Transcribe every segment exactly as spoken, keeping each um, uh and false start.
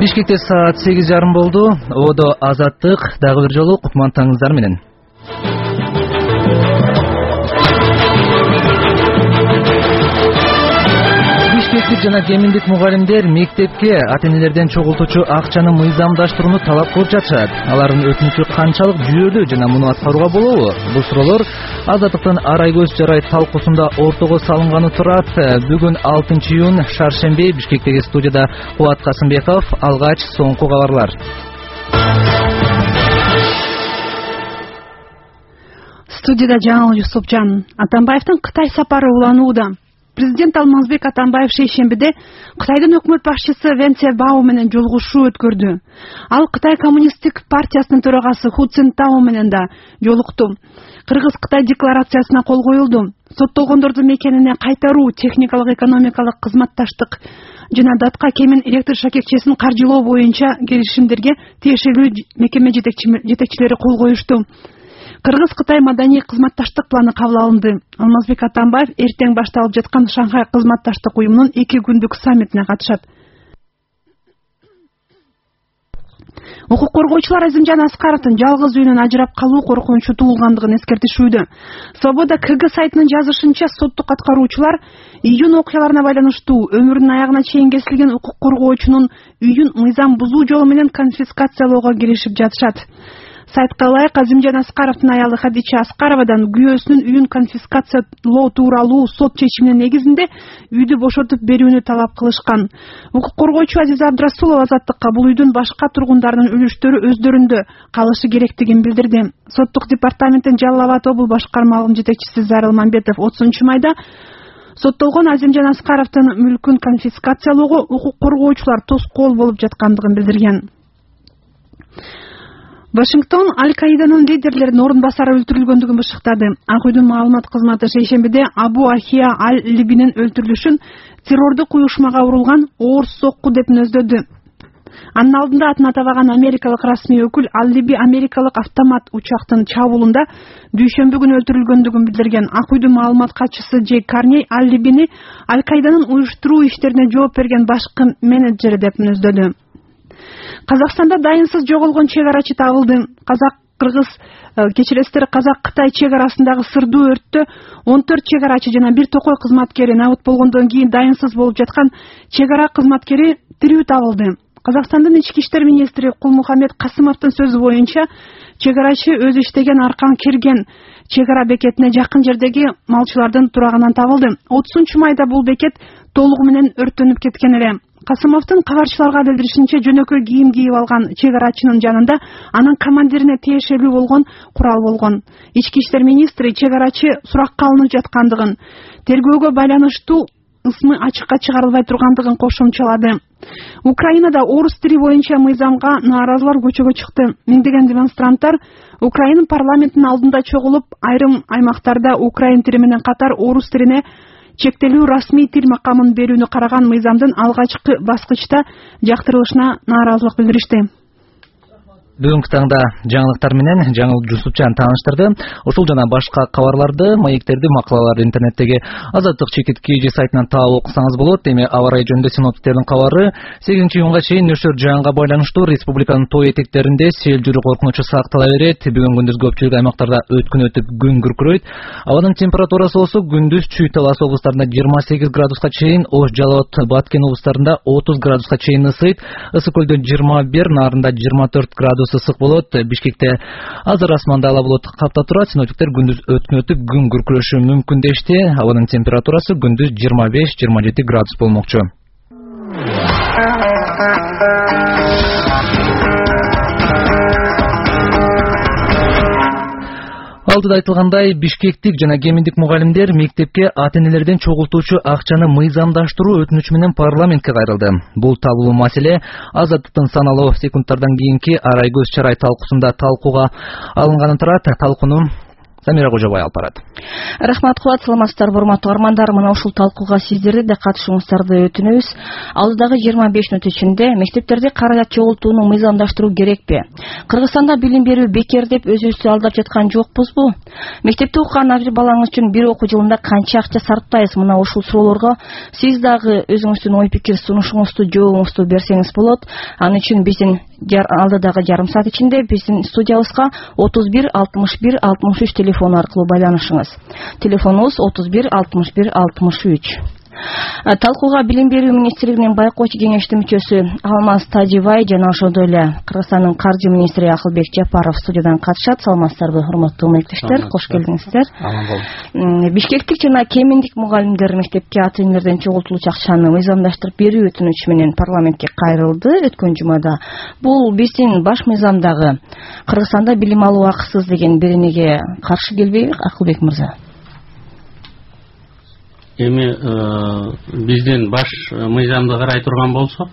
Бишкекте саат сегиз жарым болду. Ободо Азаттык, дагы бир жолу кутман таңыңыздар менен. Бишкектик жана Кеминдик мугалимдер мектепке ата-энелерден чогултуучу акчаны мыйзамдаштырууну талап кылып жатышат. Алардын өтүнүчү канчалык жүйөлүү жана муну аткарууга болобу? Бул суроолор Азаттыктын Арай көз жарай талкуусунда ортого салынганы турат. Бүгүн алтынчы июнь шаршемби Бишкектеги студияда Кубат Касымбеков. Алгач соңку кабарлар. Студияда Жаңыл Юсупжан. Атамбаевдин Кытай сапары уланууда. Президент Алмазбек Атамбаев шейшембиде Кытайдын өкмөт башчысы Вен Цзяобао менен жолугушуу өткөрдү. Ал Кытай коммунисттик партиясынын төрагасы Ху Цзинтао менен да жолукту. Кыргыз-Кытай декларациясына кол коюлду. Соттолгондордун мекенине кайтаруу, техникалык, экономикалык кызматташтык жана датка кемин электр шакекчесин каржылоо боюнча келишимдерге тиешелүү мекеме жетекчилери кол коюшту. Кыргыз-Кытай маданий кызматташтык планы кабыл алынды. Алмазбек Атамбаев эртең башталып жаткан Шанхай кызматташтык уюмунун эки күндүк саммитине катышат. Укук коргоочулар Азимжан Аскаровдун жалгыз үйүнөн ажырап калуу коркунучу туулгандыгын эскертишүүдө. Свобода КГ сайтынын жазышынча, соттук аткаруучулар июнь окуяларына байланыштуу өмүрүнүн аягына чейин кесилген укук коргоочунун үйүн мыйзам бузуу жолу менен конфискациялоого киришип жатышат. Сайтка ылайык, Азимжан Аскаровдун аялы Хадича Аскаровадан күйөөсүнүн үйүн конфискациялоо тууралуу сот чечиминин негизинде үйдү бошотуп берүүнү талап кылышкан. Укук коргоочу Азиза Абдрасулова Азаттыкка бул үйдүн башка тургундарынын үлүштөрү өздөрүндө калышы керектигин билдирди. Соттук департаменттин Жалал Абад обул башкармалыгынын жетекчиси Зарыл Мамбетов отузунчу майда соттолгон Азимжан Аскаровдун мүлкүн конфискациялоого укук коргоочулар тоскоол болуп жаткандыгын билдирген. Вашингтон Аль-Каиданын лидерлеринин орун басары өлтүрүлгөндүгүн бышыктады. Ак үйдүн маалымат кызматы шейшембиде Абу Ахия Аль-Либинин өлтүрүлүшүн террордук уюшмага урулган оор сокку деп мүнөздөдү. Анын алдында атын атабаган америкалык расмий өкүл Аль-Либи америкалык автомат учактын чабуулунда дүйшөмбү күнү өлтүрүлгөндүгүн билдирген. Ак үйдүн маалымат катчысы Джей Карней Аль-Либини Аль-Каиданын уюштуруу иштерине жооп берген башкы менеджери деп мүнөздөдү. Казакстанда дайынсыз жоголгон чек арачы табылды. Казак-кыргыз кечиресиздер, Казак-Кытай чек арасындагы сырдуу өрттө он төрт чек арачы жана бир токой кызматкери набыт болгондон кийин дайынсыз болуп жаткан чек ара кызматкери тирүү табылды. Казакстандын ички иштер министри Кулмухаммед Касымовдун сөзү боюнча, чек арачы өзү иштеген Аркан Керген чек ара бекетине жакын жердеги малчылардын турагынан табылды. отузунчу майда бул бекет толугу менен өрттөнүп кеткен эле. Касымовдун кабарчыларга билдиришинче, жөнөкөй кийим кийип алган чек арачынын жанында анын командирине тиешелүү болгон курал болгон. Ички иштер министри чек арачы суракка алынып жаткандыгын, тергөөгө байланыштуу ысмы ачыкка чыгарылбай тургандыгын кошумчалады. Украинада орус тили боюнча мыйзамга нааразылар көчөгө чыкты. Миңдеген демонстранттар Украина парламентинин алдында чогулуп, айрым аймактарда украин тили менен катар орус тилине чектелүү расмий тил макамын берүүнү караган мыйзамдын алгачкы баскычта жактырылышына нааразылык билдиришти. Бүгүнкү таңда жаңылыктар менен Жаңыл Жусупчан тааныштырды. Ушул жана башка кабарларды, маектерди, макалаларды интернеттеги Азаттык чекит кж сайтынан таап окусаңыз болот. Эми аба ырайы жөнүндө синоптиктердин кабары. сегизинчи июнга чейин нөшөр жаанга байланыштуу республиканын той этектеринде сел жүрүү коркунучу сактала берет. Бүгүн күндүз көпчүлүк аймактарда өткүн өтүп күн күркүрөйт. Абанын температурасы болсо күндүз Чүй Талас облустарында жыйырма сегиз градуска чейин, Ош, Жалал Абад, Баткен облустарында отуз градуска чейин ысыйт. Ысык көлдө жыйырма бир, Нарында жыйырма төрт градус ысык болот. Бишкекте азыр асманда ала булут каптап турат. Синоптиктер күндүз өткүн өтүп күн күркүрөшү мүмкүн дешти. Абанын температурасы күндүз жыйырма беш жыйырма жети градус болмокчу. Алдыда айтылгандай, Бишкектик жана Кеминдик мугалимдер мектепке ата-энелерден чогултуучу акчаны мыйзамдаштыруу өтүнүчү менен парламентке кайрылды. Бул табылуу маселе Азаттыктын саналуу секундтардан кийинки Арай көз чарай талкуусунда талкууга алынганы турат. Талкуунун Самира Кожобай алып барат. Рахмат, кубат, саламатсыздар, урматтуу угармандар. Мына ушул талкууга сиздерди да катышууңуздарды өтүнөбүз. Алдыдагы жыйырма беш мүнөт ичинде мектептерде каражат чогултууну мыйзамдаштыруу керекпи? Кыргызстанда билим берүү бекер деп өзүбүздү алдап жаткан жокпузбу? Мектепте окуган ар бир балаңыз үчүн бир окуу жылында канча акча сарптайсыз? Мына ушул суроолорго сиз дагы өзүңүздүн ой пикир сунушуңузду, жообуңузду берсеңиз болот. Аны үчүн биздин алдыдагы жарым саат ичинде биздин студиябызга отуз бир алтымыш бир алтымыш үч телефону аркылуу байланышыңыз. Телефонубуз отуз бир алтымыш бир алтымыш үч. Талкууга Билим берүү министрлигинин байкоочу кеңештин мүчөсү Алмаз Тажибай жана ошондой эле Кыргызстандын каржы министри Акылбек Жапаров студиядан катышат. Саламатсыздарбы, урматтуу мектештер, кош келиңиздер. Бишкектик жана Кеминдик мугалимдер мектепке ата-энелерден чогултулуучу акчаны мыйзамдаштырып берүү өтүнүчү менен парламентке кайрылды өткөн жумада. Бул биздин баш мыйзамдагы Кыргызстанда билим алуу акысыз деген беренеге каршы келбейби, Акылбек мырза? Эми биздин баш мыйзамды карай турган болсок,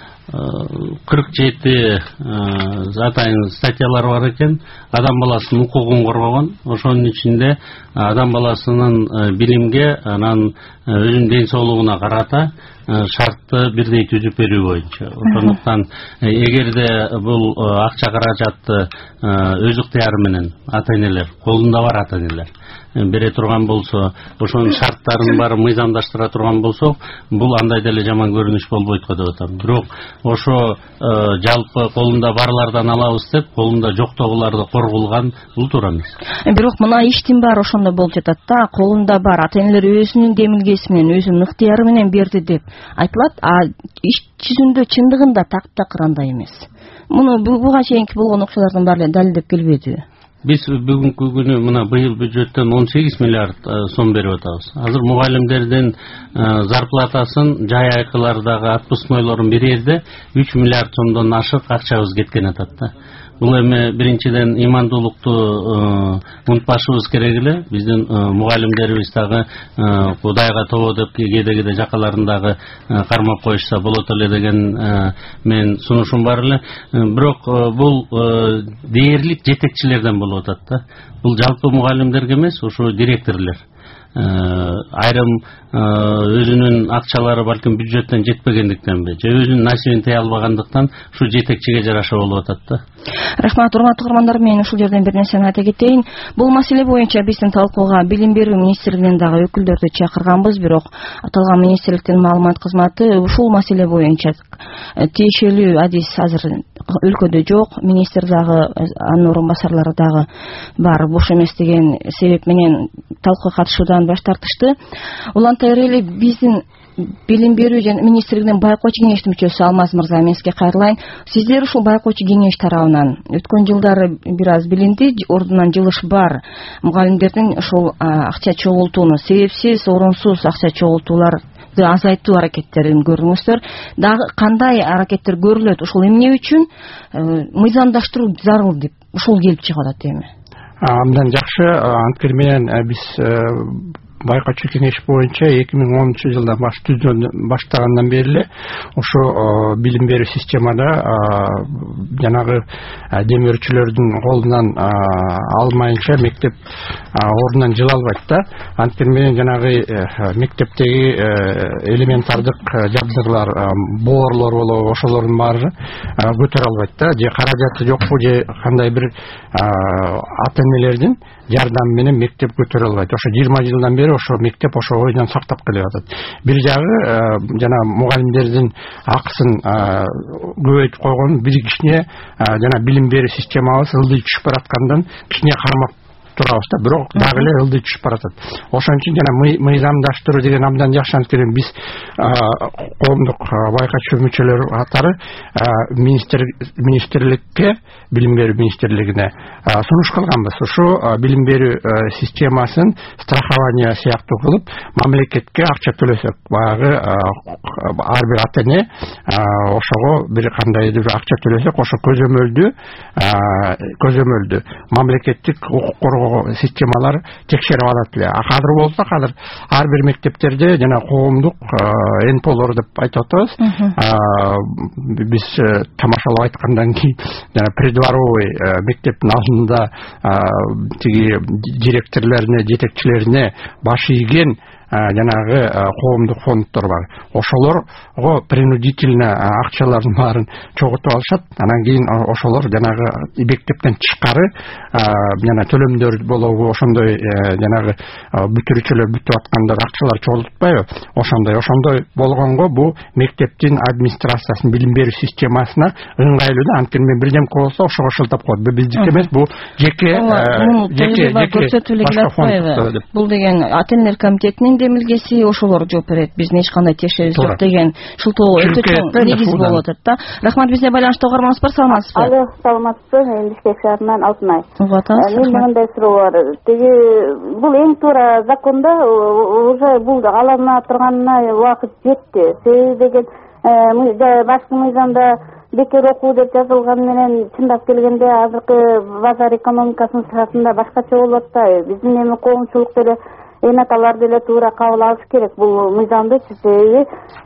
кырк жети атайын статьялар бар экен. Адам баласынын укугун коргогон. Ошонун ичинде адам баласынын билимге, анан өзүнүн ден соолугуна карата шартты бирдей түзүп берүү боюнча. Ошондуктан эгерде бул акча каражатты өз ыктыяры менен ата-энелер, колунда бар ата-энелер бере турган болсо, ошонун шарттарын баары мыйзамдаштыра турган болсок, бул андай деле жаман көрүнүш болбойт го деп атам. Бирок ошо жалпы колунда барлардан алабыз деп, колунда жоктогуларды коргулган бул туура эмес. Бирок мына иштин баары ошондо болуп жатат да, колунда бар ата-энелер өзүнүн демилгеси менен, өзүнүн ыктыяры менен берди деп айтылат, а иш жүзүндө чындыгында так такыр андай эмес. Муну буга чейинки болгон окуялардын баары далилдеп келбедиби? Биз бүгүнкү күнү мына быйыл бюджеттен он сегиз миллиард сом берип атабыз. Азыр мугалимдердин зарплатасын жай айкылардагы отпускнойлорун бир жерде үч миллиард сомдон ашык акчабыз кеткен атат да. Бул эми биринчиден имандуулукту унутпашыбыз керек эле. Биздин мугалимдерибиз дагы Кудайга тобо деп кээде-кээде жакаларындагы кармап коюшса болот эле деген мен сунушум бар эле. Бирок бул дээрлик жетекчилерден болуп атат да. Бул жалпы мугалимдерге эмес, ошо директорлор. Айрым өзүнүн акчалары балким бюджеттен жетпегендиктенби, же өзүнүн насибин тыя албагандыктан ушу жетекчиге жараша болуп атат да. Рахмат, урматтуу угармандар, мен ушул жерден бир нерсени айта кетейин. Бул маселе боюнча биздин талкууга Билим берүү министрлигинин дагы өкүлдөрдү чакырганбыз, бирок аталган министрликтин маалымат кызматы ушул маселе боюнча тиешелүү адис азыр өлкөдө жок. Министр дагы, анын орун басарлары дагы бар, буш эмес деген себеп менен талкууга катышуудан баш тартышты. Улантай эле биздин Билим берүү жана министрлигинин байкоочу кеңештин мүчөсү Алмаз мырза, мен сизге кайрылайын. Сиздер ушул байкоочу кеңеш тарабынан өткөн жылдары бир аз билинди, ордунан жылыш бар. Мугалимдердин ушул акча чогултууну, себепсиз, орунсуз акча чогултууларды азайтуу аракеттерин көрдүңүздөр. Дагы кандай аракеттер көрүлөт? Ушул эмне үчүн мыйзамдаштыруу зарыл деп ушул келип чыгып атат эми? Абдан жакшы. Анткени менен биз байкоочу кеңеш боюнча эки миң онунчу жылдан баш баштагандан бери эле ошо билим берүү системада жанагы демөөрчүлөрдүн колунан алмайынча мектеп ордунан жыла албайт да. Анткени менен жанагы мектептеги элементардык жабдыгылар, боорлор болобу, ошолордун баары көтөрө албайт да. Же каражаты жокпу, же кандай бир ата-энелердин жардамы менен мектеп көтөрө албайт. Ошо жыйырма жылдан бери ошо мектеп ошо ойдон сактап келип атат. Бир жагы жана мугалимдердин акысын көбөйтүп койгон, бир кичине жана билим берүү системабыз ылдый түшүп бараткандан кичине кармап турабыз да, бирок дагы эле ылдый түшүп баратат. Ошон үчүн жана мыйзамдаштыруу деген абдан жакшы. Анткени биз коомдук байкоочу мүчөлөр катары министрликке, билим берүү министрлигине сунуш кылганбыз. Ушу билим берүү системасын страхование сыяктуу кылып, мамлекетке акча төлөсөк, баягы ар бир ата-эне ошого бир кандайдыр акча төлөсөк, ошо көзөмөлдүү көзөмөлдүү мамлекеттик укук коргоо системалар текшерип алат эле. Азыр болсо азыр ар бир мектептерде жана коомдук энполор деп айтып атабыз. Биз тамашалап айткандан кийин жана преддворовый мектептин алдында тиги директорлоруна, жетекчилерине баш ийген жанагы коомдук фонддор бар. Ошолорго принудительно акчалардын баарын чогултуп алышат. Анан кийин ошолор жанагы мектептен тышкары жана төлөмдөр болобу, ошондой жанагы бүтүрүүчүлөр бүтүп аткандар акчалар чогултпайбы? Ошондой ошондой болгонго бу мектептин администрациясынын билим берүү системасына ыңгайлуу да. Анткени мен бирдемке болсо ошого шылтап коет. Бу биздики эмес, бу жеке жеке жеке бул деген ата-энелер комитетинин демилгеси, ошолор жооп берет. Биздин эч кандай тиешебиз жок деген шылтоо өтө чоң негиз болуп атат да. Рахмат, бизде байланышта угарманыбыз бар, саламатсызбы? Алло, саламатсызбы? Мен Бишкек шаарынан Алтынай. Угуп атабыз. Мен мындай суроо бар. Теги бул эң туура законда уже бул алына турганына убакыт жетти. Себеби деген башкы мыйзамда бекер окуу деп жазылган менен чындап келгенде азыркы базар экономикасынын саатында башкача болуп атпайбы? Биздин эми коомчулук деле эми аталар деле туура кабыл алыш керек бул мыйзамды. Себеби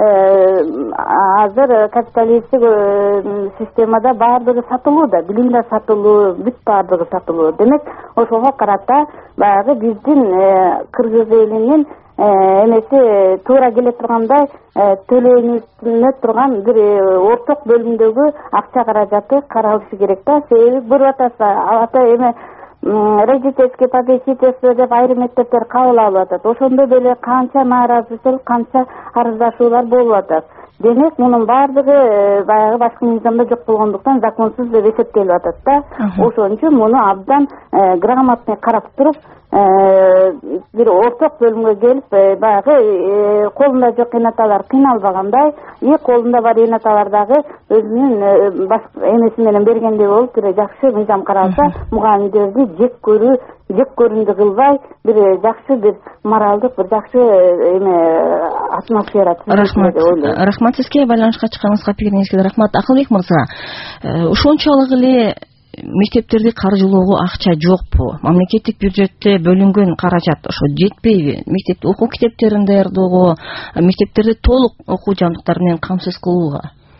азыр капиталисттик системада баардыгы сатылууда, билим да сатылуу, бүт баардыгы сатылуу. Демек, ошого карата баягы биздин Кыргыз элинин эмеси туура келе тургандай төлөнө турган бир орток бөлүмдөгү акча каражаты каралышы керек да. Себеби бир атасы ата эме родительский попечительство деп айрым мектептер кабыл алып атат. Ошондо деле канча нааразычылык, канча арыздашуулар болуп атат. Демек, мунун баардыгы баягы башкы мыйзамда жок болгондуктан законсуз деп эсептелип атат да. Ошон үчүн муну абдан грамотный карап туруп, бир орток бөлүмгө келип, баягы колунда жок энаталар кыйналбагандай, и колунда бар энаталар дагы өзүнүн эмеси менен бергендей болуп, бир жакшы мыйзам каралса, мугалимдерди жек көрүү, жек көрүндү кылбай, бир жакшы бир моралдык, бир жакшы эме атмосфера. Рахмат. Рахмат сизге, байланышка чыкканыңызга, пикириңизге рахмат. Акылбек мырза, ошончолук эле мектептерди каржылоого акча жокпу? Мамлекеттик бюджетте бөлүнгөн каражат ошо жетпейби? Мектеп окуу китептерин даярдоого, мектептерди толук окуу жабдыктар менен камсыз кылууга?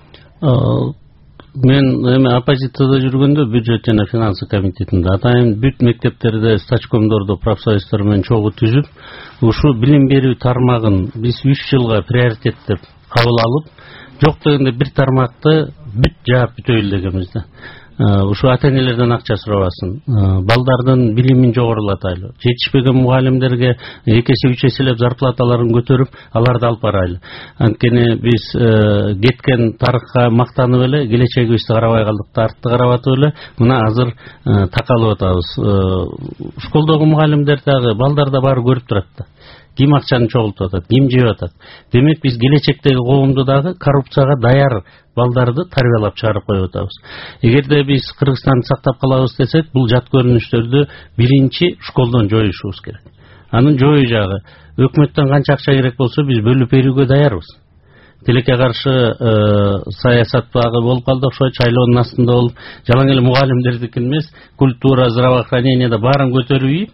Мен эми оппозицияда жүргөндө бюджет жана финансы комитетинде атайын бүт мектептерде стачкомдорду профсоюздар менен чогуу түзүп, ушу билим берүү тармагын биз үч жылга приоритеттеп кабыл алып, жок дегенде бир тармакты бүт жаап бүтөйлү дегенбиз да. Ушу ата-энелерден акча сурабасын, балдардын билимин жогорулатайлы, жетишпеген мугалимдерге эки эсе үч эселеп зарплаталарын көтөрүп, аларды алып барайлы. Анткени биз кеткен тарыхка мактанып эле, келечегибизди карабай калдык, артты карап атып эле, мына азыр такалып атабыз. Школдогу мугалимдер дагы, балдар да баары көрүп турат да. Ким акчаны чогултуп атат, ким жеп атат. Демек, биз келечектеги коомду дагы коррупцияга даяр балдарды тарбиялап чыгарып коюп атабыз. Эгерде биз Кыргызстанды сактап калабыз десек, бул жат көрүнүштөрдү биринчи школдон жоюшубуз керек. Анын жою жагы, өкмөттөн канча акча керек болсо биз бөлүп берүүгө даярбыз. Тилекке каршы саясат багы болуп калды окшойт, шайлоонун астында болуп, жалаң эле мугалимдердикин эмес, культура, здравоохранениеде баарын көтөрүп ийип,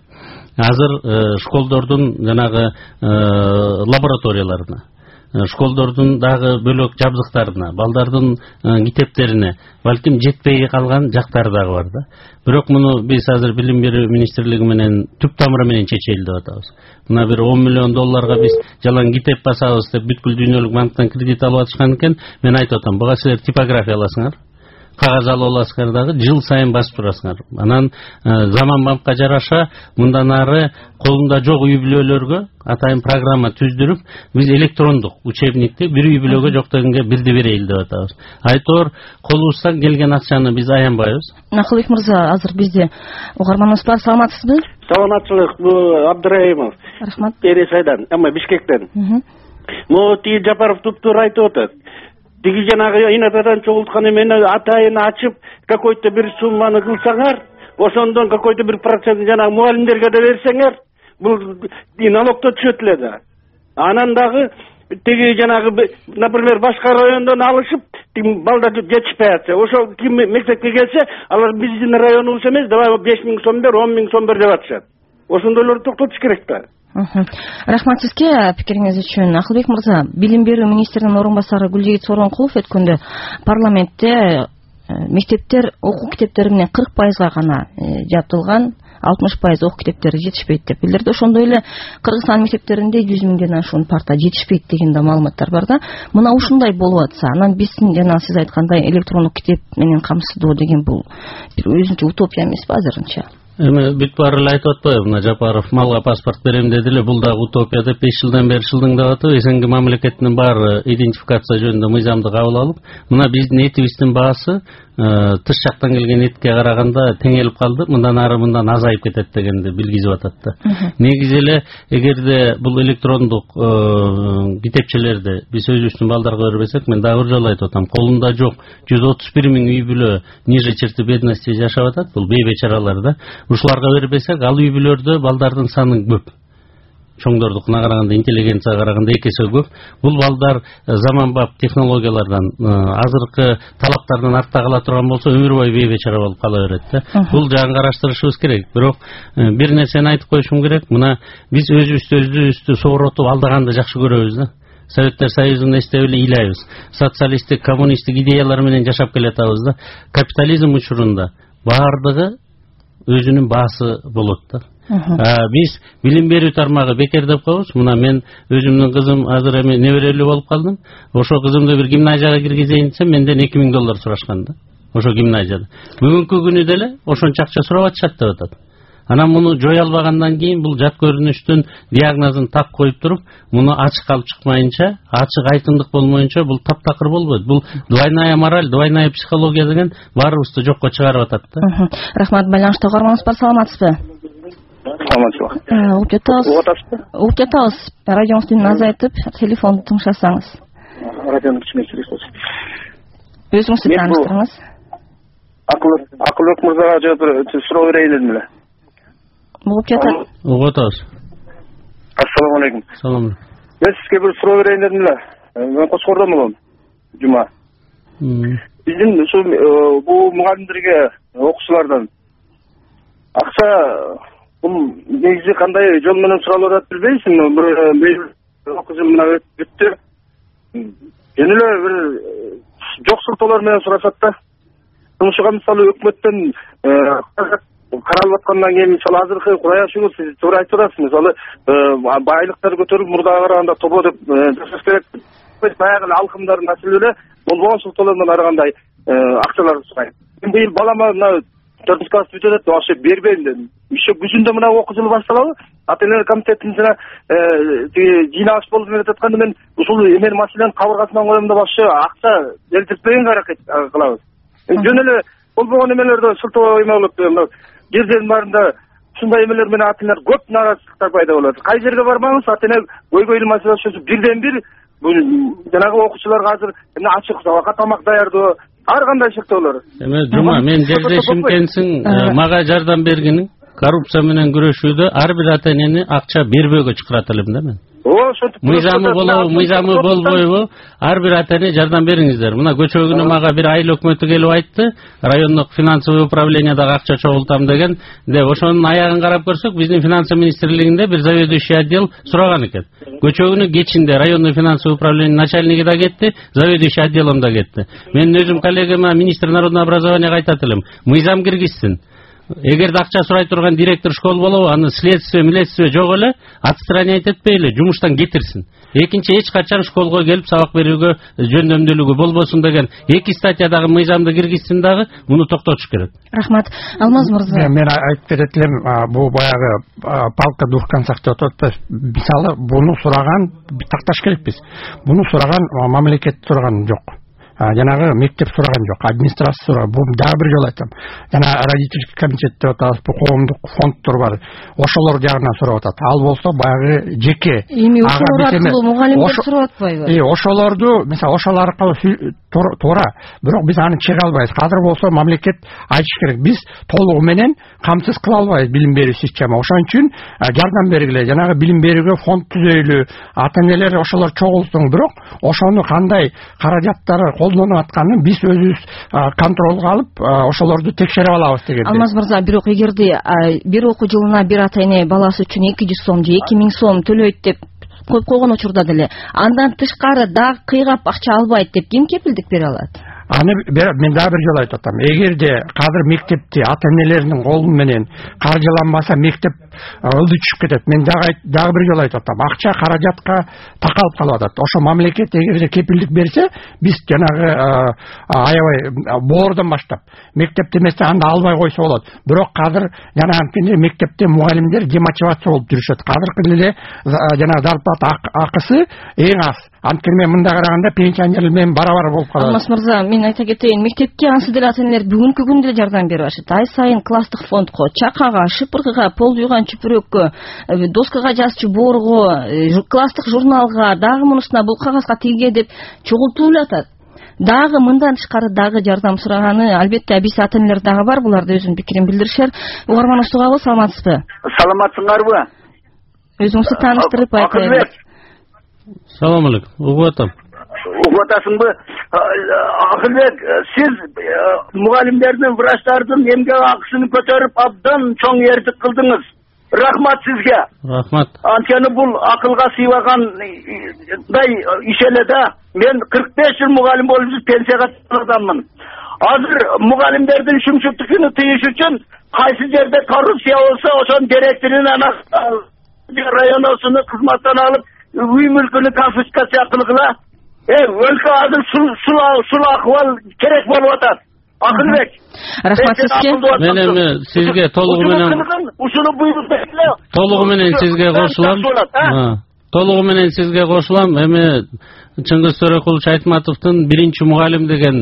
азыр школдордун жанагы лабораторияларына, школдордун дагы бөлөк жабдыктарына, балдардын китептерине балким жетпей калган жактары дагы бар да. Бирок муну биз азыр билим берүү министрлиги менен түп тамыры менен чечели деп атабыз. Мына бир он миллион долларга биз жалаң китеп басабыз деп бүткүл дүйнөлүк банктан кредит алып атышкан экен. Мен айтып атам, буга силер типография аласыңар, кагаз алып аласыңар дагы, жыл сайын басып турасыңар. Анан заман бампка жараша мындан ары колунда жок үй бүлөлөргө атайын программа түздүрүп, биз электрондук учебникти бир үй бүлөгө жок дегенге бирди берейли деп атабыз. Айтор колубуздан келген акчаны биз аянбайбыз. Акылбек мырза, азыр бизде угарманыбыз бар, саламатсызбы? Саламатчылык, бу Абдыраимов. Рахмат. Пересайдан, ама Бишкектен. Могу тиги Жапаров туп-туура айтып атат. Тиги жанагы инатадан чогулткан эмени атайын ачып, какой-то бир сумманы кылсаңар, ошондон какой-то бир процент жанагы мугалимдерге да берсеңер, бул налогто түшөт эле да. Анан дагы тиги жанагы, например, башка райондон алышып, балдар жетишпей атса, ошол ким мектепке келсе, алар биздин районубуз эмес, давай беш миң сом бер, он миң сом бер деп атышат. Ошондойлорду токтотуш керек да. Рахмат сизге пикириңиз үчүн. Акылбек мырза, билим берүү министринин орун басары Гүлжегит Сооронкулов өткөндө парламентте мектептер окуу китептери менен кырк пайызга гана жабдылган, алтымыш пайыз окуу китептери жетишпейт деп билдирди. Ошондой эле Кыргызстан мектептеринде жүз миңден ашуун парта жетишпейт деген да маалыматтар бар да. Мына ушундай болуп атса, анан биздин жана сиз айткандай электрондук китеп менен камсыздоо деген бул бир өзүнчө утопия эмеспи азырынча? Эми бүт баары эле айтып атпайбы, мына Жапаров малга паспорт берем деди эле, бул дагы утопия деп беш жылдан бери шылдыңдап атып, эсенги мамлекеттин баары идентификация жөнүндө мыйзамды кабыл алып, мына биздин этибиздин баасы тыш жактан келген этке караганда теңелип калды, мындан ары мындан азайып кетет дегенди билгизип атат да. Негизи эле эгерде бул электрондук китепчелерди биз өзүбүздүн балдарга бербесек, мен дагы бир жолу айтып атам, колунда жок жүз отуз бир миң үй бүлө ниже черты бедности жашап атат, бул бейбечаралар да. Ушуларга бербесек, ал үй бүлөлөрдө балдардын саны көп. Чоңдордукуна караганда, интеллигенцияга караганда эки эсе көп. Бул балдар заманбап технологиялардан, азыркы талаптардан артта кала турган болсо, өмүр бою бейбечара болуп кала берет да. Бул жагын караштырышыбыз керек. Бирок бир нерсени айтып коюшум керек. Мына биз өзүбүздү өзүбүздү сооротуп алдаганды жакшы көрөбүз да. Советтер Союзун эстеп эле ыйлайбыз. Социалисттик, коммунисттик идеялар менен жашап келатабыз да. Капитализм учурунда баардыгы өзүнүн баасы болот да. Биз билим берүү тармагы бекер деп коебуз. Мына мен өзүмдүн кызым азыр эми неберелүү болуп калдым. Ошо кызымды бир гимназияга киргизейин десем, менден эки миң доллар сурашкан да. Ошо гимназияда. Бүгүнкү күнү деле ошончо акча сурап атышат деп атат. Анан муну жой албагандан кийин бул жат көрүнүштүн диагнозун так коюп туруп, муну ачык алып чыкмайынча, ачык айтымдык болмоюнча бул таптакыр болбойт. Бул двойная мораль, двойная психология деген баарыбызды жокко чыгарып атат да. Рахмат, байланышта каарманыңыз бар, саламатсызбы? Саламатсызбы. Угуп жатабыз. Угуп жатабыз. Радионуздун азайтып, телефонду тыңшасаңыз. Радиону кичине киргиз болсун. Өзүңүздү тааныштырыңыз. Акылбек мырзага жооп суроо берейин дедим эле. Угуп жатат. Угуп атабыз. Ассаламу алейкум. Салам. Мен сизге бир суроо берейин дедим эле. Мен Кочкордон болом. Жума. Биздин ушу бул мугалимдерге, окуучулардан акча бул негизи кандай жол менен суралып атат билбейсиңби? Бир окуу жыл мына бүттү. Жөн эле бир жоксултуулар менен сурашат да. Ушуга мисалы өкмөттөн каралып аткандан кийин мисалы азыркы кураяшыбыз сиз туура айтып атасыз. Мисалы байлыктар көтөрүп мурдага караганда тобо деп жасаш керек. Баягы эле алкымдардын маселе эле болбогон султоолор менен ар кандай акчаларды сурайт. Мен быйыл балама мына төртүнчү класс бүтөт деп вообще бербейм дедим. Еще күзүндө мына окуу жылы башталабы? Ата энелер комитетинин жана тиги жыйнагыч болуп келе жатканда мен ушул эмени маселени кабыргасынан коем деп вообще акча келтиртпегенге аракет кылабыз. Жөн эле болбогон эмелерде сылтоо эме болот. Жердин баарында ушундай эмелер менен ата энелер көп нааразычылыктар пайда болот. Кай жерге бармаңыз ата эне көйгөйлүү маселе чөзүп бирден бир жанагы окуучуларга азыр ачык сабакка тамак даярдоо ар кандай шектөөлөр. Эме Жума, мен жердешим экенсиң, мага жардам бергиниң. Коррупция менен күрөшүүдө ар бир ата энени акча бербөөгө чакырат элем да мен. Мыйзамы болобу, мыйзамы болбойбу, ар бир ата эне жардам бериңиздер. Мына көчө күнү мага бир айыл өкмөтү келип айтты, райондук финансовый управлениядагы акча чогултам деген. Деп ошонун аягын карап көрсөк, биздин финансы министрлигинде бир заведующий отдел сураган экен. Көчө күнү кечинде районный финансовый управление начальниги да кетти, заведующий отделом да кетти. Мен өзүм коллегама министр народного образования айтат элем, мыйзам киргизсин. Эгерде акча сурай турган директор школ болобу, аны следствие, милиция жок эле отстранять этпей эле жумуштан кетирсин. Экинчи эч качан школго келип сабак берүүгө жөндөмдүүлүгү болбосун деген эки статьядагы мыйзамды киргизсин дагы, муну токтотуш керек. Рахмат. Алмаз мырза. Мен айтып берет элем, бул баягы палка двух концах деп атат. Мисалы, буну сураган такташ керекпиз. Буну сураган мамлекет сураган жок. Жанагы мектеп сураган жок, администрация сураган. Бул дагы бир жолу айтам. Жана родительский комитет деп атабыз, коомдук фонддор бар. Ошолор жагынан сурап атат. Ал болсо баягы жеке. Эми ошолор аркылуу мугалимдер сурап атпайбы? Э, ошолорду, мисалы, ошол аркылуу туура, бирок биз аны чыга албайбыз. Азыр болсо мамлекет айтыш керек, биз толугу менен камсыз кыла албайбыз билим берүү система. Ошон үчүн жардам бергиле, жанагы билим берүүгө фонд түзөйлү, ата-энелер ошолор чогултуң, бирок ошону кандай каражаттары колдонуп атканын биз өзүбүз контролго алып, ошолорду текшерип алабыз деген. Алмаз мырза, бирок эгерде бир окуу жылына бир ата-эне баласы үчүн эки жүз сом же эки миң сом төлөйт деп коюп койгон учурда деле андан тышкары дагы кыйгап акча албайт деп ким кепилдик бере алат? Аны мен дагы бир жолу айтып атам. Эгерде азыр мектепти ата-энелердин колу менен каржыланбаса, мектеп ылдый түшүп кетет. Мен дагы дагы бир жолу айтып атам. Акча каражатка такалып калып атат. Ошо мамлекет эгерде кепилдик берсе, биз жанагы аябай боордон баштап мектепте эмесе анда албай койсо болот. Бирок азыр жанагы мектепте мугалимдер демотивация болуп жүрүшөт. Азыркы эле жанагы зарплата акысы эң аз. Анткени мен мында караганда пенсионер менен барабар болуп калат. Алмаз мырза, мен айта кетейин, мектепке ансыз деле ата-энелер бүгүнкү күндө жардам берип атышат. Ай сайын класстык фондко, чакага, шыпыргыга, пол жууган чүпүрөккө, доскага жазчу боорго, класстык журналга, дагы мунусуна бул кагазга тиге деп чогултулуп атат. Дагы мындан тышкары дагы жардам сураганы, албетте биз ата-энелер дагы бар, булар да өзүнүн пикирин билдиришер. Угарман уктугабы, саламатсызбы? Саламатсыңарбы? Өзүңүздү тааныштырып айтыңыз. Салам алейкум. Угуп атам. Угуп атасыңбы? Акылбек, сиз мугалимдердин, врачтардын эмгек акысын көтөрүп абдан чоң эрдик кылдыңыз. Рахмат сизге. Рахмат. Анткени бул акылга сыйбагандай иш эле да. Мен кырк беш жыл мугалим болуп пенсияга чыккан адаммын. Азыр мугалимдердин шумшуктугун тыйыш үчүн кайсы жерде коррупция болсо, ошонун директорун ана районосуну кызматтан алып, үй мүлкүнү конфискация кылгыла. Э, өлкө азыр сул акыбал керек болуп атат. Акылбек. Рахмат сизге. Мен эми сизге толугу менен ушуну буйруп бериле. Толугу менен сизге кошулам. Толугу менен сизге кошулам. Эми Чыңгыз Төрөкулович Айтматовдун биринчи мугалим деген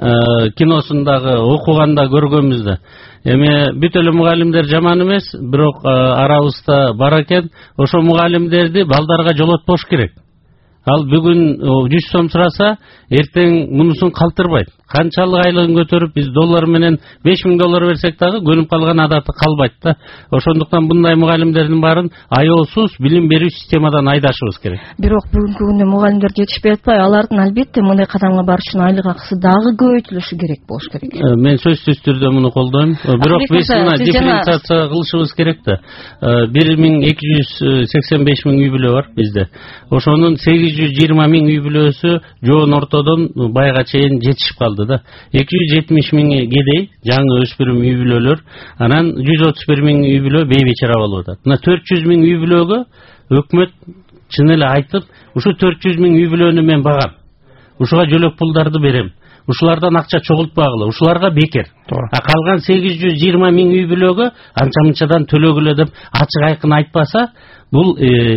киносундагы окуганда көргөнбүз да. Эми бүт эле мугалимдер жаман эмес, бирок арабызда бар экен. Ошо мугалимдерди балдарга жолотпош керек. Ал бүгүн жүз сом сураса, эртең мунусун калтырбайт. Канчалык айлыгын көтөрүп, биз доллар менен беш миң доллар берсек дагы көнүп калган адаты калбайт да. Ошондуктан мындай мугалимдердин баарын аеосуз билим берүү системадан айдашыбыз керек. Бирок бүгүнкү күндө мугалимдер жетишпей атпай, алардын албетте мындай кадамга барыш үчүн айлык акысы дагы көбөйтүлүшү керек болуш керек. Мен сөзсүз түрдө муну колдойм. Бирок биз мына дифференциация кылышыбыз керек да. бир миң эки жүз сексен беш миң үй бүлө бар бизде. Ошонун сегиз жүз жыйырма миң үй бүлөсү жоон ортодон байга чейин жетишип калды да. эки жүз жетимиш миңи кедей, жаңы өспүрүм үй бүлөлөр, анан жүз отуз бир миң үй бүлө бейбечара болуп атат. Мына төрт жүз миң үй бүлөгө өкмөт чын эле айтып, ушу төрт жүз миң үй бүлөнү мен багам. Ушуга жөлөк пулдарды берем. Ушулардан акча чогултпагыла, ушуларга бекер. А калган сегиз жүз жыйырма миң үй бүлөгө анча-мынчадан төлөгүлө деп ачык айкын айтпаса, бул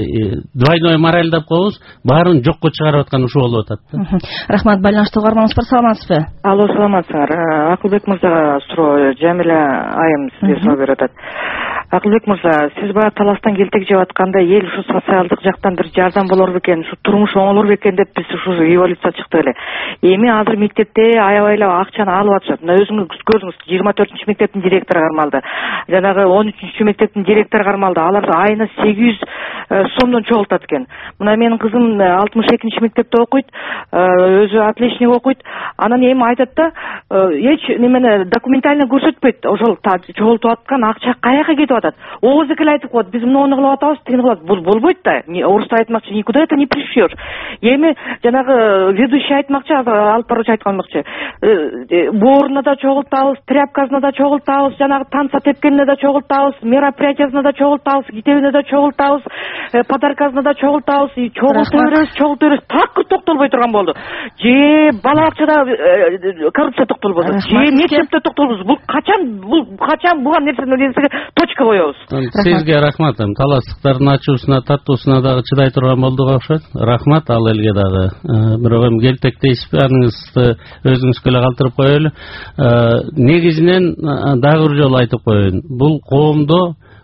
двойной мораль деп коебуз, баарын жокко чыгарып аткан ушу болуп атат. Рахмат, байланышта угарманыбыз бар, саламатсызбы? Алло, саламатсыңар. Акылбек мырзага суроо, Жамиля айым сизге суроо берип атат. Акылбек мырза, сиз баягы таластан келтек жеп атканда, эл ушу социалдык жактан бир жардам болор бекен, ушу турмуш оңолор бекен деп биз ушу эволюция чыкты эле. Эми азыр мектепте аябай эле акчаны алып атышат. Мына өзүңүз көрдүңүз, жыйырма төртүнчү мектептин директору кармалды. Жанагы он үчүнчү мектептин директору кармалды. Алар айына сегиз жүз сомдон чогултат экен. Мына менин кызым алтымыш экинчи мектепте окуйт, өзү отличник окуйт. Анан эми айтат да, эч немени документально көрсөтпөйт. Ошол чогултуп аткан акча каяка кетип атат. Ооз эле айтып коет, биз муну кылып атабыз, тигини кылат. Бул болбойт да. Орусча айтмакчы, никуда это не пришьёшь. Эми жанагы ведущий айтмакчы, алып баруучу айтканмакчы. Бооруна да чогултабыз, тряпкасына да чогултабыз, жанагы танца тепкенине да чогултабыз, мероприятиясына да чогултабыз, китебине да чогултабыз, подаркасына да чогултабыз, чогулта беребиз, чогулта беребиз. Такыр токтолбой турган болду. Же бала акчада коррупция токтолбосун, же мектепте токтолбосун. Бул качан, бул качан буга нерсени точка коебуз. Сизге рахмат. Таластыктардын ачуусуна, таттуусуна дагы чыдай турган болдук окшойт. Рахмат ал элге дагы. Бирок эми келтектейсизби, аныңызды өзүңүзгө эле калтырып коелу. Негизинен дагы бир жолу айтып коеюн. Бул коомдо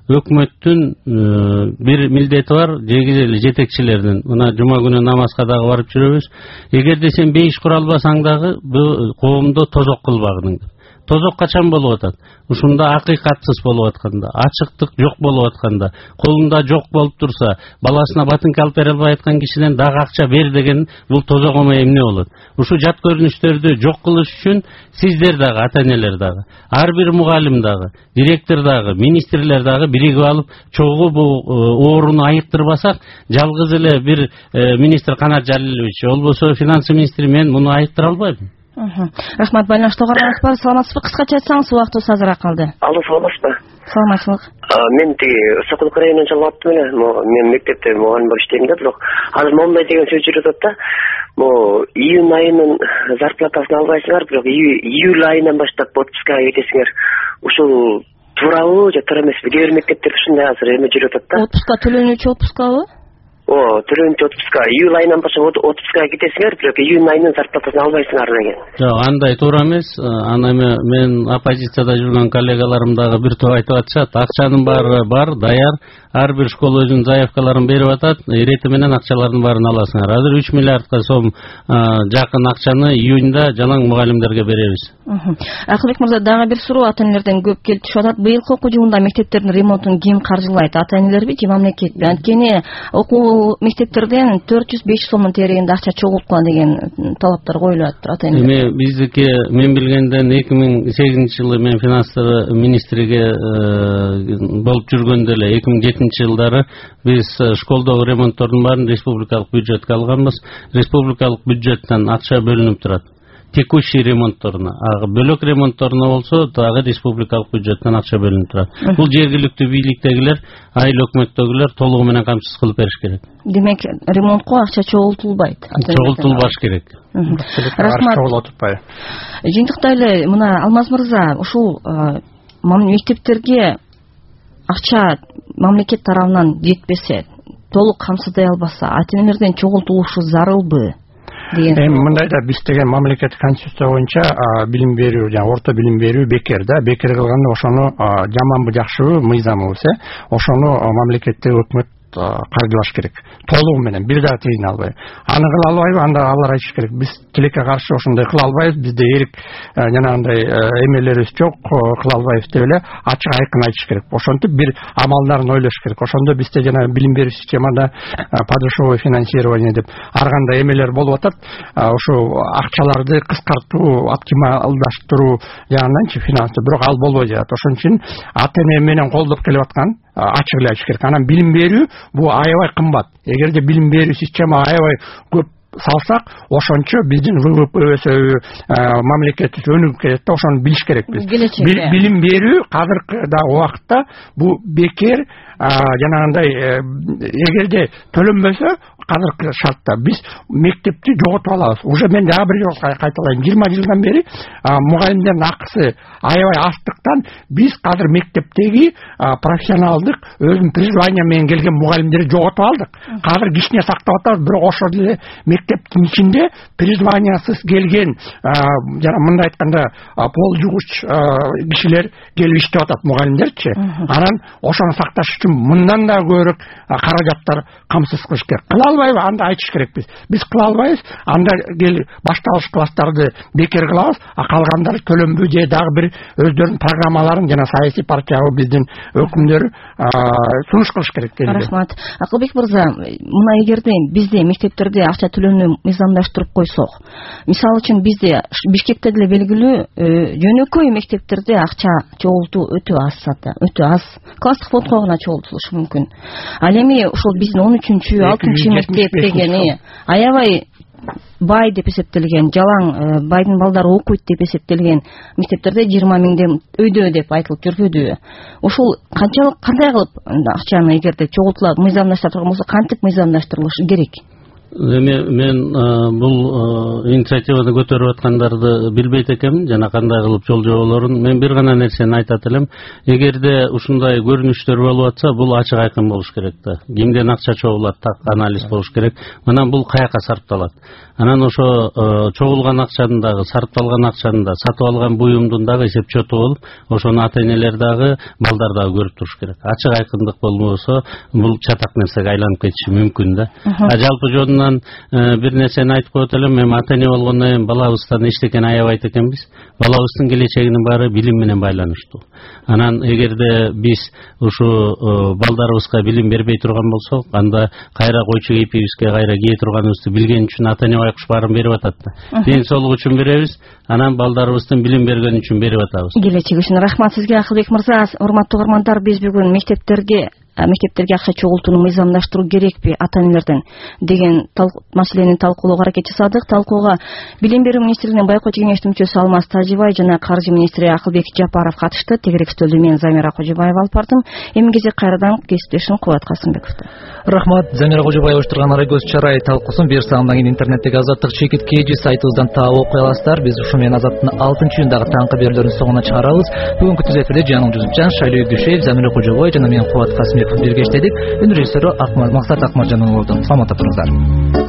өкмөттүн бир милдети бар, жегиз эле жетекчилердин. Мына жума күнү намазга дагы барып жүрөбүз. Эгерде сен бейиш кура албасаң дагы бул коомдо тозок кылбагың. Тозок качан болуп атат? Ушунда акыйкатсыз болуп атканда, ачыктык жок болуп атканда, колунда жок болуп турса, баласына батынка алып бере албай аткан кишиден дагы акча бер деген бул тозок оңой эмне болот? Ушу жат көрүнүштөрдү жок кылыш үчүн сиздер дагы, ата-энелер дагы, ар бир мугалим дагы, директор дагы, министрлер дагы биригип алып, чогуу бул ооруну айыктырбасак, жалгыз эле бир министр Канат Жалилович, болбосо финансы министри мен муну айыктыра албайм. Рахмат, байланыштагы угуңуз бар. Саламатсызбы? Кыскача айтсаңыз, убактыбыз азыраак калды. Алло, саламатсызбы? Саламатчылык. Мен тиги Сокулук районунан чалып эле, мен мектепте мугалим болуп иштейм да, бирок азыр момундай деген сөз жүрүп атат да. Могу июнь айынын зарплатасын албайсыңар, бирок июль айынан баштап отпускага кетесиңер. Ушул туурабы же туура эмеспи? Кээ бир мектептерде ушундай азыр эме жүрүп атат да. Отпуска төлөнүүчү отпускабы? О, төлөнүүчү отпуска. Июль айынан баштап отпускага кетесиңер, бирок июнь айынын зарплатасын албайсыңар деген. Жок, андай туура эмес. Аны мен оппозицияда жүргөн коллегаларым дагы бир топ айтып атышат. Акчанын баары бар, даяр. Ар бир школа өзүнүн заявкаларын берип атат. Ирети менен акчалардын баарын аласыңар. Азыр үч миллиардка сом жакын акчаны июньда жалаң мугалимдерге беребиз. Акылбек мырза, дагы бир суроо ата-энелерден көп келип түшүп атат. Быйылкы окуу жылында мектептердин ремонтун ким каржылайт? Ата-энелерби же мамлекетпи? Анткени окуу мектептерден төрт жүз беш жүз сомдун тегерегинде акча чогулткан деген талаптар коюлуп атат ата-энелер. Эми биздики мен билгенден эки миң сегизинчи жылы мен финанстар министриге болуп жүргөндө эле эки миң жетинчи жылдары биз школдогу ремонттордун баарын республикалык бюджетке алганбыз. Республикалык бюджеттен акча бөлүнүп турат. Текущий ремонтторуна, а бөлөк ремонтторуна болсо дагы республикалык бюджеттен акча бөлүнүп турат. Бул жергиликтүү бийликтегилер, айыл өкмөттөгүлөр толугу менен камсыз кылып бериш керек. Демек, ремонтко акча чогултулбайт. Чогултулбаш керек. Рахмат. Жыйынтыкта эле мына Алмаз мырза, ушул мектептерге акча мамлекет тарабынан жетпесе, толук камсыздай албаса, ата-энелерден чогултулушу зарылбы? Эми мындай да биз деген мамлекет конституция боюнча билим берүү, жана орто билим берүү бекер да. Бекер кылганда ошону жаманбы жакшыбы мыйзамыбыз э. Ошону мамлекеттик өкмөт каржылаш керек. Толугу менен бир дагы тыйын албай. Аны кыла албайбы? Анда алар айтыш керек. Биз тилекке каршы ошондой кыла албайбыз. Бизде эрик жанагындай эмелерибиз жок, кыла албайбыз деп эле ачык айкын айтыш керек. Ошентип бир амалдарын ойлош керек. Ошондо бизде жана билим берүү системада подушевое финансирование деп ар кандай эмелер болуп атат. Ошо акчаларды кыскартуу, оптималдаштыруу жагынданчы финансы, бирок ал болбой жатат. Ошон үчүн ата-эне менен колдоп келип аткан ачык эле айтыш керек. Анан билим берүү бул аябай кымбат. Эгерде билим берүү система аябай көп салсак, ошончо биздин ВВП өсөбү, мамлекетибиз өнүгүп кетет да, ошону билиш керекпиз. Билим берүү азыркы да убакытта бул бекер, жанагындай эгерде төлөнбөсө азыркы шартта биз мектепти жоготуп алабыз. Уже мен дагы бир жолу кайталайм. жыйырма жылдан бери мугалимдердин акысы аябай аздыктан биз азыр мектептеги профессионалдык өзүнүн призвание менен келген мугалимдерди жоготуп алдык. Азыр кичине сактап атабыз, бирок ошол эле мектептин ичинде призваниясыз келген, жана мындай айтканда пол жугуч кишилер келип иштеп атат, мугалимдерчи. Анан ошону сакташ үчүн мындан да көбүрөөк каражаттар камсыз кылыш керек. Кыла албайбы? Анда айтыш керекпиз. Биз кыла албайбыз. Анда кел башталгыч класстарды бекер кылабыз, а калгандары төлөнбү же дагы бир өздөрүнүн программаларын жана саясий партиябы биздин өкүмдөр сунуш кылыш керек. Рахмат. Акылбек мырза, мына эгерде бизде мектептерде акча төлөнүүнү мыйзамдаштырып койсок, мисалы үчүн бизде Бишкекте деле белгилүү жөнөкөй мектептерде акча чогултуу өтө аз сата, өтө аз. Класстык фондко гана чогултулушу мүмкүн. Ал эми ушул биздин он үчүнчү, алтымынчы мектеп дегени аябай бай деп эсептелген, жалаң байдын балдары окуйт деп эсептелген мектептерде жыйырма миңден өйдө деп айтылып жүрбөдүбү? Ушул канчалык, кандай кылып акчаны эгерде чогултулат, мыйзамдаштырылган болсо, кантип мыйзамдаштырылышы керек? эми мен бул инициативаны көтөрүп аткандарды билбейт экенмин жана кандай кылып жол жоболорун. Мен бир гана нерсени айтат элем. Эгерде ушундай көрүнүштөр болуп атса, бул ачык айкын болуш керек да. Кимден акча чогулат, так анализ болуш керек. Анан бул каяка сарпталат. Анан ошо чогулган акчанын дагы, сарпталган акчанын да, сатып алган буюмдун дагы эсеп чету болуп, ошону ата-энелер дагы, балдар дагы көрүп туруш керек. Ачык айкындык болбосо, бул чатак нерсеге айланып кетиши мүмкүн да. А жалпы жөнүнөн бир нерсени айтып коет элем. Мен ата-эне болгондон кийин балабыздан эчтекени аябайт экенбиз. Балабыздын келечегинин баары билим менен байланыштуу. Анан эгерде биз ушу балдарыбызга билим бербей турган болсок, анда кайра койчу кийипибизге кайра кие турганыбызды билген үчүн ата-эне байкуш баарын берип атат да. Ден соолук үчүн беребиз, анан балдарыбыздын билим берген үчүн берип атабыз. Келечеги үчүн рахмат сизге, Акылбек мырза. Урматтуу угармандар, биз бүгүн мектептерге мектептерге акча чогултууну мыйзамдаштыруу керекпи ата-энелерден деген маселени талкуулоого аракет жасадык. Талкууга Билим берүү министрлигинин байкоочу кеңештин мүчөсү Алмаз Тажибай жана каржы министри Акылбек Жапаров катышты. Тегерек стөлдө мен Замира Кожобаева алып бардым. Эми кезек кайрадан кесиптешим Кубат Касымбековдо. Рахмат. Замира Кожобаева уштурган ара көз чарай талкуусун бир саамдан кийин интернеттеги Азаттык чекит кж сайтыбыздан таап окуй аласыздар. Биз ушу менен Азаттын алтынчы июндагы таңкы берүүлөрүнүн соңуна чыгарабыз. Бүгүнкү түзөтүүлөрдө Жаңыл Жусупжан, Шайлөө Дүшеев, Замира Кожобаева жана мен Кубат Касымбеков бирге иштедик. Үн режиссеру Максат Акмаржанов болду. Саламатта туруңуздар.